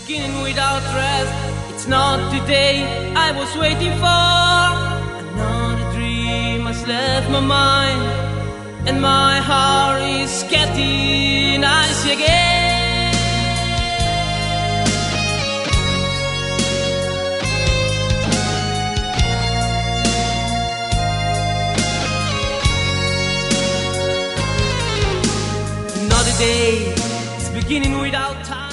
beginning without rest. It's not the day I was waiting for. Another dream has left my mind, and my heart is getting icy again. Another day is beginning without time.